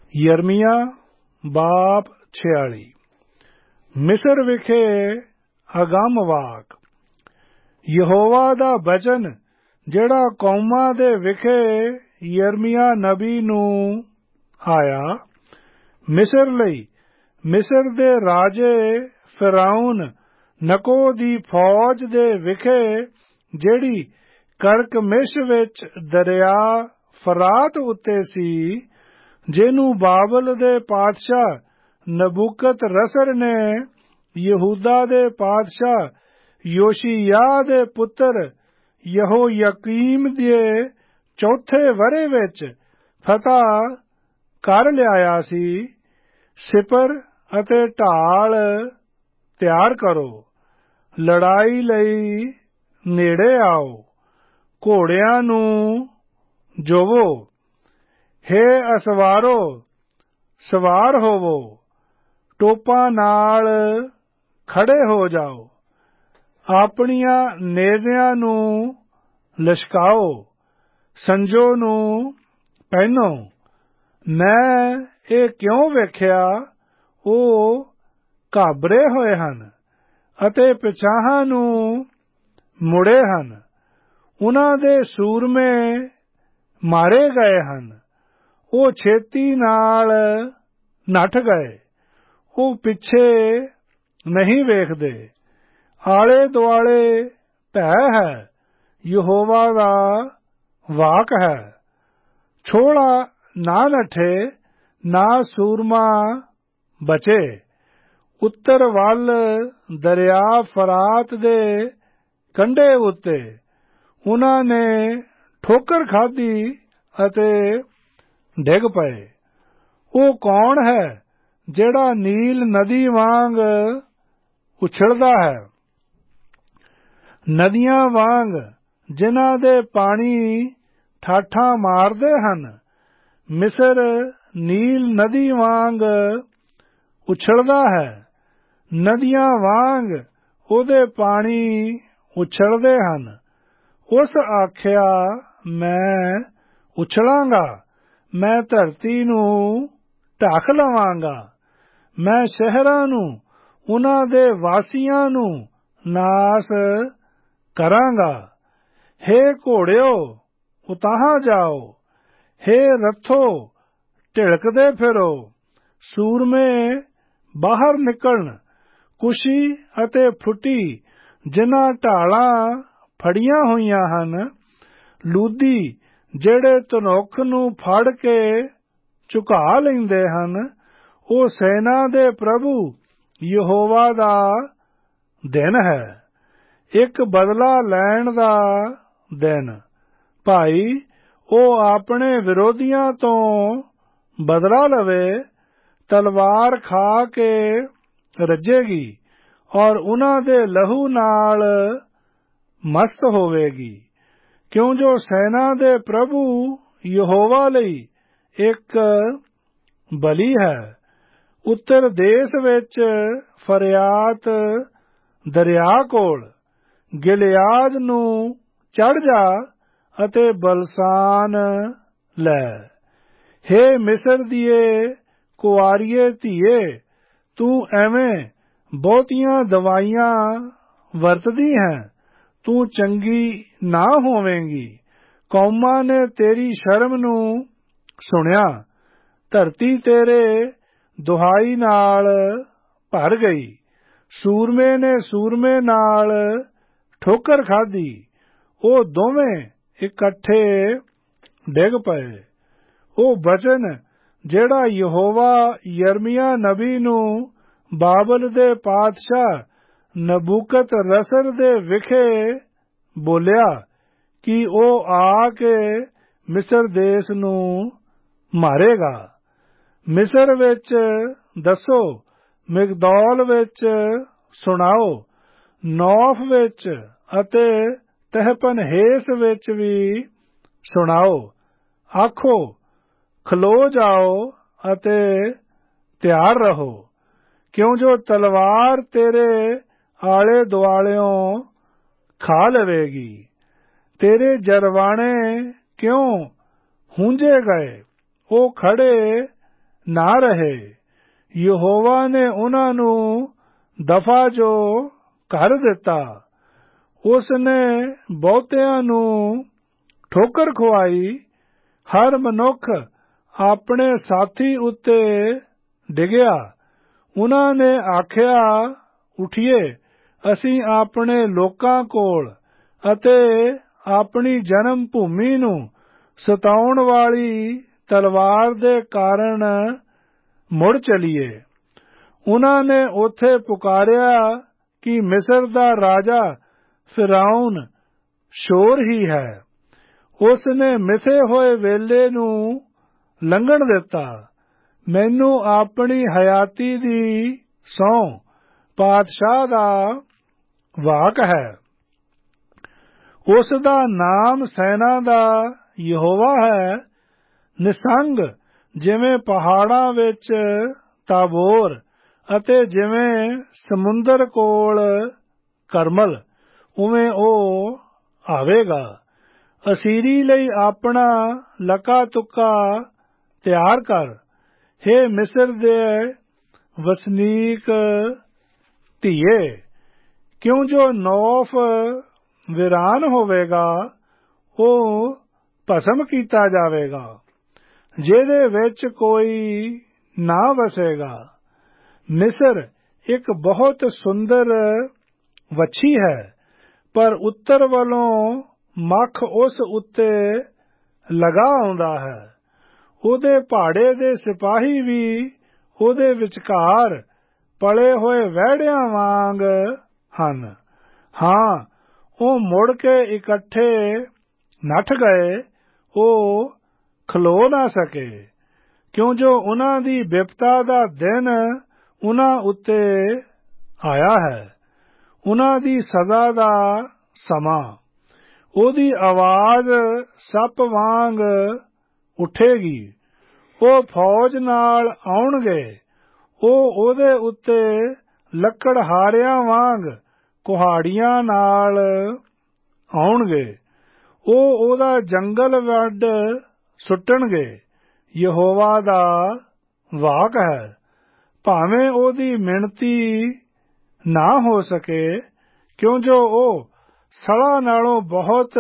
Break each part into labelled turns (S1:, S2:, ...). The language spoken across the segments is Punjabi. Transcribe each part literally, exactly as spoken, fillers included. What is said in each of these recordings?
S1: ਯਰਮੀਆ ਬਾਪ ਛਿਆਲੀ। ਮਿਸਰ ਵਿਖੇ ਅਗੰਮ ਵਾਕ। ਯਹੋਵਾ ਦਾ ਬਚਨ ਜਿਹੜਾ ਕੌਮਾਂ ਦੇ ਵਿਖੇ ਯਰਮੀਆ ਨਬੀ ਨੂੰ ਆਇਆ। ਮਿਸਰ ਲਈ ਮਿਸਰ ਦੇ ਰਾਜੇ ਫਿਰੌਨ ਨਕੋ ਦੀ ਫੌਜ ਦੇ ਵਿਖੇ ਜਿਹੜੀ ਕਰਕਮਿਸ਼ ਵਿੱਚ ਦਰਿਆ ਫਰਾਤ ਉੱਤੇ ਸੀ, ਜਿਹਨੂੰ ਬਾਬਲ ਦੇ ਪਾਤਸ਼ਾਹ ਨਬੂਕਤ ਰਸਰ ਨੇ ਯਹੂਦਾ ਦੇ ਪਾਤਸ਼ਾਹ ਯੋਸ਼ੀਯਾਹ ਦੇ ਪੁੱਤਰ ਯਹੋਯਾਕੀਮ ਦੇ ਚੌਥੇ ਵਰ੍ਹੇ ਵਿੱਚ ਫਤਹ ਕਰ ਲਿਆਇਆ ਸੀ। ਸਿਪਰ ਅਤੇ ਢਾਲ ਤਿਆਰ ਕਰੋ, ਲੜਾਈ ਲਈ ਨੇੜੇ ਆਓ, ਘੋੜਿਆਂ ਨੂੰ ਜੋਵੋ। ਹੇ ਅਸਵਾਰੋ, ਸਵਾਰ ਹੋਵੋ, ਟੋਪਾਂ ਨਾਲ ਖੜੇ ਹੋ ਜਾਓ, ਆਪਣੀਆਂ ਨੇਜ਼ਿਆਂ ਨੂੰ ਲਸ਼ਕਾਓ, ਸੰਜੋ ਨੂੰ ਪਹਿਨੋ। ਮੈਂ ਇਹ ਕਿਉਂ ਵੇਖਿਆ, ਉਹ ਘਾਬਰੇ ਹੋਏ ਹਨ ਅਤੇ ਪਿਛਾਂਹ ਨੂੰ ਮੁੜੇ ਹਨ। ਉਨ੍ਹਾਂ ਦੇ ਸੂਰਮੇ ਮਾਰੇ ਗਏ ਹਨ, ਉਹ ਛੇਤੀ ਨਾਲ ਨੱਠ ਗਏ, ਉਹ ਪਿੱਛੇ ਨਹੀਂ ਵੇਖਦੇ। ਆਲੇ ਦੁਆਲੇ ਭੈ ਹੈ, ਯਹੋਵਾ ਦਾ ਵਾਕ ਹੈ। ਛੋਹਲਾ ਨਾ ਨੱਠੇ, ਨਾ ਸੂਰਮਾ ਬਚੇ। ਉੱਤਰ ਵੱਲ ਦਰਿਆ ਫਰਾਤ ਦੇ ਕੰਢੇ ਉੱਤੇ ਉਨ੍ਹਾਂ ਨੇ ਠੋਕਰ ਖਾਧੀ ਅਤੇ ਡਿੱਗ ਪਏ। ਉਹ ਕੌਣ ਹੈ ਜਿਹੜਾ ਨੀਲ ਨਦੀ ਵਾਂਗ ਉਛਲਦਾ ਹੈ, ਨਦੀਆਂ ਵਾਂਗ ਜਿਨ੍ਹਾਂ ਦੇ ਪਾਣੀ ਠਾਠਾਂ ਮਾਰਦੇ ਹਨ। ਮਿਸਰ ਨੀਲ ਨਦੀ ਵਾਂਗ ਉਛਲਦਾ ਹੈ, ਨਦੀਆਂ ਵਾਂਗ ਉਹਦੇ ਪਾਣੀ ਉਛਲਦੇ ਹਨ। ਉਸ ਆਖਿਆ, ਮੈਂ ਉਛਲਾਂਗਾ, ਮੈਂ ਧਰਤੀ ਨੂੰ ਢੱਕ ਲਵਾਂਗਾ, ਮੈਂ ਸ਼ਹਿਰਾਂ ਨੂੰ, ਉਨ੍ਹਾਂ ਦੇ ਵਾਸੀਆਂ ਨੂੰ ਨਾਸ ਕਰਾਂਗਾ। ਹੇ ਘੋੜਿਓ, ਉਤਾਂਹ ਜਾਓ, ਹੇ ਰੱਥੋ, ਢਿਲਕਦੇ ਫਿਰੋ। ਸੂਰਮੇ ਬਾਹਰ ਨਿਕਲਣ, ਕੁਸ਼ੀ ਅਤੇ ਫੁੱਟੀ ਜਿਨ੍ਹਾਂ ਢਾਲਾਂ ਫੜੀਆਂ ਹੋਈਆਂ ਹਨ। ਲੂਦੀ ਜਿਹੜੇ ਧਨੁੱਖ ਨੂੰ ਫੜ ਕੇ ਝੁਕਾ ਲੈਂਦੇ ਹਨ। ਉਹ ਸੈਨਾ ਦੇ ਪ੍ਰਭੂ ਯਹੋਵਾ ਦਾ ਦਿਨ ਹੈ, ਇੱਕ ਬਦਲਾ ਲੈਣ ਦਾ ਦਿਨ। ਭਾਈ, ਉਹ ਆਪਣੇ ਵਿਰੋਧੀਆਂ ਤੋਂ ਬਦਲਾ ਲਵੇ, ਤਲਵਾਰ ਖਾ ਕੇ ਰੱਜੇਗੀ ਔਰ ਉਨ੍ਹਾਂ ਦੇ ਲਹੂ ਨਾਲ ਮਸਤ ਹੋਵੇਗੀ। ਕਿਉਂ ਜੋ ਸੈਨਾ ਦੇ ਪ੍ਰਭੂ ਯਹੋਵਾ ਲਈ ਇੱਕ ਬਲੀ ਹੈ। ਉੱਤਰ ਦੇਸ਼ ਵਿੱਚ ਫਰਿਆਤ ਦਰਿਆ ਕੋਲ ਗਿਲਿਆਦ ਨੂੰ ਚੜ ਜਾ ਅਤੇ ਬਲਸਾਨ ਲੈ। ਹੇ ਮਿਸਰ ਦੀਏ ਕੁਆਰੀਏ ਧੀਏ, ਤੂੰ ਐਵੇਂ ਬਹੁਤੀਆਂ ਦਵਾਈਆਂ ਵਰਤਦੀ ਹੈ, ਤੂੰ ਚੰਗੀ ਨਾ ਹੋਵੇਂਗੀ। ਕੌਮਾਂ ਨੇ ਤੇਰੀ ਸ਼ਰਮ ਨੂੰ ਸੁਣਿਆ, ਧਰਤੀ ਤੇਰੇ ਦੁਹਾਈ ਨਾਲ ਭਰ ਗਈ। ਸੂਰਮੇ ਨੇ ਸੂਰਮੇ ਨਾਲ ਠੋਕਰ ਖਾਧੀ, ਉਹ ਦੋਵੇਂ ਇਕੱਠੇ ਡਿੱਗ ਪਏ। ਉਹ ਬਚਨ ਜਿਹੜਾ ਯਹੋਵਾ ਯਰਮੀਆ ਨਬੀ ਨੂੰ ਬਾਬਲ ਦੇ ਪਾਤਸ਼ਾਹ ਨਬੂਕਤ ਰਸਰ ਦੇ ਵਿਖੇ ਬੋਲਿਆ ਕਿ ਉਹ ਆ ਕੇ ਮਿਸਰ ਦੇਸ਼ ਨੂੰ ਮਾਰੇਗਾ। ਮਿਸਰ ਵਿੱਚ ਦੱਸੋ, ਮਿਗਦੌਲ ਵਿੱਚ ਸੁਣਾਓ, ਨੌਫ ਵਿੱਚ ਅਤੇ ਤਹਪਨਹੇਸ ਵਿੱਚ ਵੀ ਸੁਣਾਓ। ਆਖੋ, ਖਲੋ ਜਾਓ ਅਤੇ ਤਿਆਰ ਰਹੋ, ਕਿਉਂ ਜੋ ਤਲਵਾਰ ਤੇਰੇ ਆਲੇ ਦੁਆਲਿਓਂ ਖਾ ਲਵੇਗੀ। ਤੇਰੇ ਜਰਵਾਣੇ ਕਿਉਂ ਹੁੰਝੇ ਗਏ, ਉਹ ਖੜੇ ਨਾ ਰਹੇ। ਯਹੋਵਾ ਨੇ ਉਹਨਾਂ ਨੂੰ ਦਫਾ ਜੋ ਕਰ ਦਿੱਤਾ। ਉਸ ਨੇ ਬਹੁਤਿਆਂ ਨੂੰ ਠੋਕਰ ਖਵਾਈ। ਹਰ ਮਨੁੱਖ ਆਪਣੇ ਸਾਥੀ ਉੱਤੇ ਡਿੱਗਿਆ। ਉਹਨਾਂ ਨੇ ਆਖਿਆ, ਉਠੀਏ, ਅਸੀਂ ਆਪਣੇ ਲੋਕਾਂ ਕੋਲ ਅਤੇ ਆਪਣੀ ਜਨਮ ਭੂਮੀ ਨੂੰ ਸਤਾਉਣ ਵਾਲੀ ਤਲਵਾਰ ਦੇ ਕਾਰਨ ਮੁੜ ਚਲੀਏ। ਉਹਨਾਂ ਨੇ ਉੱਥੇ ਪੁਕਾਰਿਆ ਕਿ ਮਿਸਰ ਦਾ ਰਾਜਾ ਫਿਰੌਨ ਸ਼ੋਰ ਹੀ ਹੈ। ਉਸ ਨੇ ਮਿਥੇ ਹੋਏ ਵੇਲੇ ਨੂੰ ਲੰਘਣ ਦਿੱਤਾ। ਮੈਨੂੰ ਆਪਣੀ ਹਯਾਤੀ ਦੀ ਸਹੁੰ ਪਾਤਸ਼ਾਹ ਦਾ ਵਾਕ ਹੈ। ਉਸ ਦਾ ਨਾਮ ਸੈਨਾ ਦਾ ਯਹੋਵਾ ਹੈ। ਨਿਸੰਗ ਜਿਵੇਂ ਪਹਾੜਾਂ ਵਿੱਚ ਤਾਬੋਰ ਅਤੇ ਜਿਵੇਂ ਸਮੁੰਦਰ ਕੋਲ ਕਰਮਲ, ਉਵੇਂ ਉਹ ਆਵੇਗਾ। ਅਸੀਰੀ ਲਈ ਆਪਣਾ ਲਕਾ ਤੁੱਕਾ ਤਿਆਰ ਕਰ। ਹੇ ਮਿਸਰ ਦੇ ਵਸਨੀਕ ਧੀਏ, ਕਿਉਂ ਜੋ ਨੌਫ ਵੀਰਾਨ ਹੋਵੇਗਾ, ਉਹ ਭਸਮ ਕੀਤਾ ਜਾਵੇਗਾ, ਜਿਹਦੇ ਵਿੱਚ ਕੋਈ ਨਾ ਵਸੇਗਾ। ਮਿਸਰ ਇੱਕ ਬਹੁਤ ਸੁੰਦਰ ਵੱਛੀ ਹੈ, ਪਰ ਉੱਤਰ ਵੱਲੋਂ ਮੱਖ ਉਸ ਉੱਤੇ ਲਗਾ ਆਉਂਦਾ ਹੈ। ਉਹਦੇ ਭਾੜੇ ਦੇ ਸਿਪਾਹੀ ਵੀ ਉਹਦੇ ਵਿਚਕਾਰ ਪਲੇ ਹੋਏ ਵਹਿੜਿਆਂ ਵਾਂਗ ਹਨ। ਹਾਂ, ਉਹ ਮੁੜ ਕੇ ਇਕੱਠੇ ਨੱਠ ਗਏ, ਉਹ ਖਲੋ ਨਾ ਸਕੇ, ਕਿਉਂ ਜੋ ਉਹਨਾਂ ਦੀ ਬਿਪਤਾ ਦਾ ਦਿਨ ਉਹਨਾਂ ਉੱਤੇ ਆਇਆ ਹੈ, ਉਹਨਾਂ ਦੀ ਸਜ਼ਾ ਦਾ ਸਮਾਂ। ਉਹਦੀ ਆਵਾਜ਼ ਸੱਪ ਵਾਂਗ ਉੱਠੇਗੀ। ਉਹ ਫੌਜ ਨਾਲ ਆਉਣਗੇ। ਉਹ ਉਹਦੇ ਉੱਤੇ ਲੱਕੜਹਾਰਿਆਂ ਵਾਂਗ ਕੁਹਾੜੀਆਂ ਨਾਲ ਆਉਣਗੇ। ਉਹ ਉਹਦਾ ਜੰਗਲ ਵੱਢ ਸੁੱਟਣਗੇ। ਯਹੋਵਾ ਦਾ ਵਾਕ ਹੈ। ਭਾਵੇਂ ਉਹਦੀ ਮਿਣਤੀ ਨਾ ਹੋ ਸਕੇ, ਕਿਉਂ ਜੋ ਉਹ ਸੜਾ ਨਾਲੋਂ ਬਹੁਤ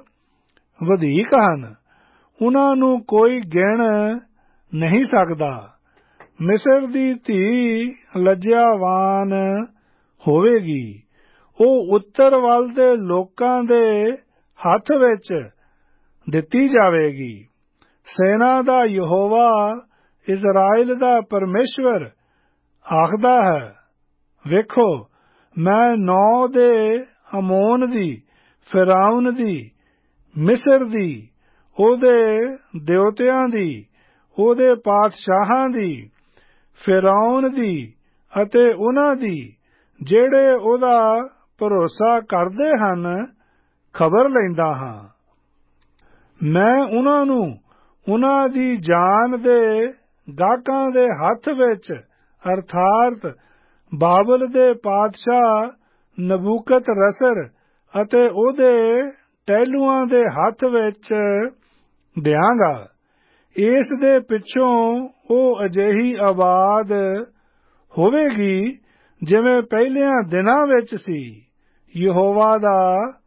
S1: ਵਧੇਕ ਹਨ। ਉਹਨਾਂ ਨੂੰ ਕੋਈ ਗਿਣ ਨਹੀਂ ਸਕਦਾ। ਮਿਸਰ ਦੀ ਧੀ ਲੱਜਿਆਵਾਨ ਹੋਵੇਗੀ। ਉਹ ਉੱਤਰ ਵੱਲ ਦੇ ਲੋਕਾਂ ਦੇ ਹੱਥ ਵਿੱਚ ਦਿੱਤੀ ਜਾਵੇਗੀ। ਸੈਨਾ ਦਾ ਯਹੋਵਾ, ਇਜ਼ਰਾਈਲ ਦਾ ਪਰਮੇਸ਼ਵਰ ਆਖਦਾ ਹੈ, ਵੇਖੋ, ਮੈਂ ਨੌ ਦੇ ਅਮੋਨ ਦੀ, ਫਿਰੌਨ ਦੀ, ਮਿਸਰ ਦੀ, ਉਹਦੇ ਦਿਉਤਿਆਂ ਦੀ, ਉਹਦੇ ਪਾਤਸ਼ਾਹਾਂ ਦੀ, ਫਿਰੌਨ ਦੀ ਅਤੇ ਉਹਨਾਂ ਦੀ ਜਿਹੜੇ ਉਹਦਾ ਭਰੋਸਾ ਕਰਦੇ ਹਨ, ਖਬਰ ਲੈਂਦਾ ਹਾਂ। ਮੈਂ ਉਹਨਾਂ ਨੂੰ ਉਹਨਾਂ ਦੀ ਜਾਨ ਦੇ ਗਾਹਕਾਂ ਦੇ ਹੱਥ ਵਿੱਚ, ਅਰਥਾਤ ਬਾਬਲ ਦੇ ਪਾਤਸ਼ਾਹ ਨਬੂਕਤ-ਰਸਰ ਅਤੇ ਉਹਦੇ ਟਹਿਲੂਆਂ ਦੇ ਹੱਥ ਵਿੱਚ ਦਿਆਂਗਾ। ਇਸ ਦੇ ਪਿੱਛੋਂ ਉਹ ਅਜਿਹੀ ਆਬਾਦ ਹੋਵੇਗੀ ਜਿਵੇਂ ਪਹਿਲਿਆਂ ਦਿਨਾਂ ਵਿੱਚ ਸੀ। ਯਹੋਵਾ ਦਾ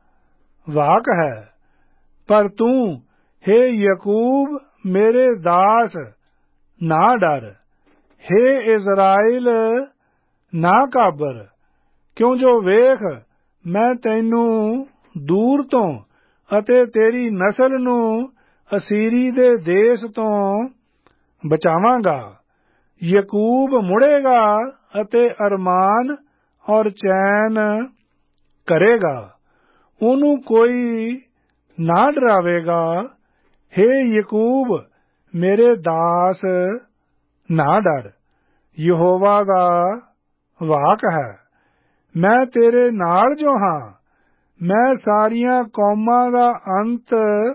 S1: ਵਾਕ ਹੈ। ਪਰ ਤੂੰ, ਹੇ ਯਾਕੂਬ ਮੇਰੇ ਦਾਸ, ਨਾ ਡਰ। ਹੇ ਇਜ਼ਰਾਈਲ, ਨਾ ਘਾਬਰ, ਕਿਉਂ ਜੋ ਵੇਖ, ਮੈਂ ਤੈਨੂੰ ਦੂਰ ਤੋਂ ਅਤੇ ਤੇਰੀ ਨਸਲ ਨੂੰ ਅਸੀਰੀ ਦੇ ਦੇਸ਼ ਤੋਂ ਬਚਾਵਾਂਗਾ। ਯਾਕੂਬ ਮੁੜੇਗਾ ਅਤੇ ਅਰਮਾਨ ਔਰ ਚੈਨ ਕਰੇਗਾ। ਉਹਨੂੰ ਕੋਈ ਨਾ ਡਰਾਵੇਗਾ। ਹੇ ਯਾਕੂਬ ਮੇਰੇ ਦਾਸ, ਨਾ ਡਰ। ਯਹੋਵਾ ਦਾ ਵਾਕ ਹੈ। ਮੈਂ ਤੇਰੇ ਨਾਲ ਜੋ ਹਾਂ। ਮੈਂ ਸਾਰੀਆਂ ਕੌਮਾਂ ਦਾ ਅੰਤ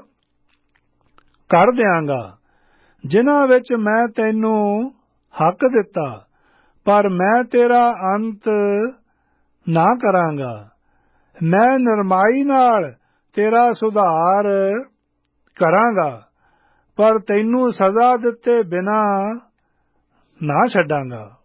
S1: ਕਰ ਦਿਆਂਗਾ, ਜਿਨ੍ਹਾਂ ਵਿੱਚ ਮੈਂ ਤੈਨੂੰ ਹੱਕ ਦਿੱਤਾ, ਪਰ ਮੈਂ ਤੇਰਾ ਅੰਤ ਨਾ ਕਰਾਂਗਾ। ਮੈਂ ਨਰਮਾਈ ਨਾਲ ਤੇਰਾ ਸੁਧਾਰ ਕਰਾਂਗਾ, ਪਰ ਤੈਨੂੰ ਸਜ਼ਾ ਦਿੱਤੇ ਬਿਨਾਂ ਨਾ ਛੱਡਾਂਗਾ।